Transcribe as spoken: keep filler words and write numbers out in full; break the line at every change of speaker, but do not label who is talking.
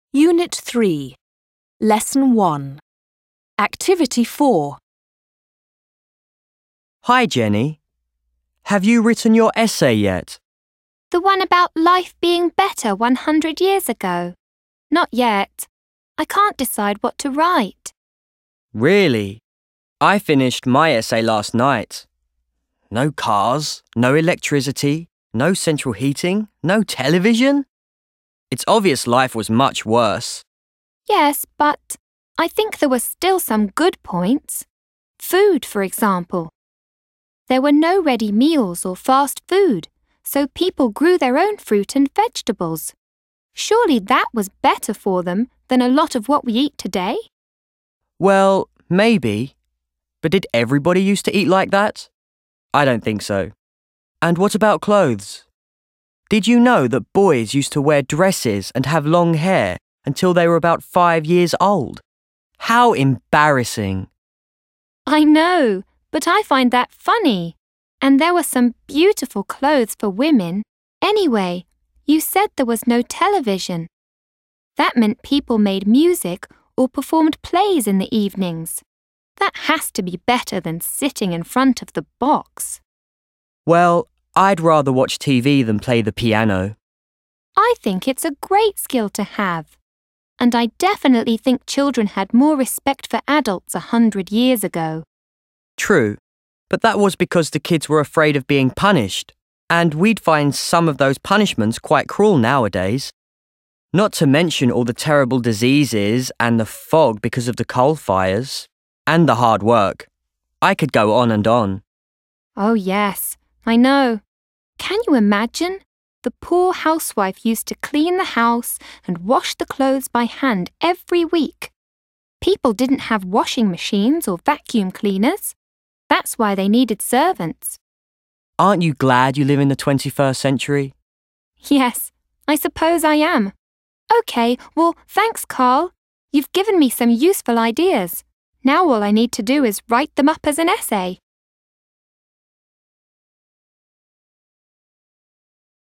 Unit three, Lesson one, Activity four.
Hi, Jenny. Have you written your essay yet?
The one about life being better one hundred years ago? Not yet. I can't decide what to write.
Really? I finished my essay last night. No cars, no electricity, no central heating, no television? It's obvious life was much worse.
Yes, but I think there were still some good points. Food, for example. There were no ready meals or fast food, so people grew their own fruit and vegetables. Surely that was better for them than a lot of what we eat today?
Well, maybe. But did everybody used to eat like that? I don't think so. And what about clothes? Did you know that boys used to wear dresses and have long hair until they were about five years old? How embarrassing!
I know, but I find that funny. And there were some beautiful clothes for women. Anyway, you said there was no television. That meant people made music or performed plays in the evenings. That has to be better than sitting in front of the box.
Well, I'd rather watch T V than play the piano.
I think it's a great skill to have. And I definitely think children had more respect for adults a hundred years ago.
True, but that was because the kids were afraid of being punished, and we'd find some of those punishments quite cruel nowadays. Not to mention all the terrible diseases and the fog because of the coal fires, and the hard work. I could go on and on.
Oh yes, I know. Can you imagine? The poor housewife used to clean the house and wash the clothes by hand every week. People didn't have washing machines or vacuum cleaners. That's why they needed servants.
Aren't you glad you live in the twenty-first century?
Yes, I suppose I am. OK, well, thanks, Carl. You've given me some useful ideas. Now all I need to do is write them up as an essay.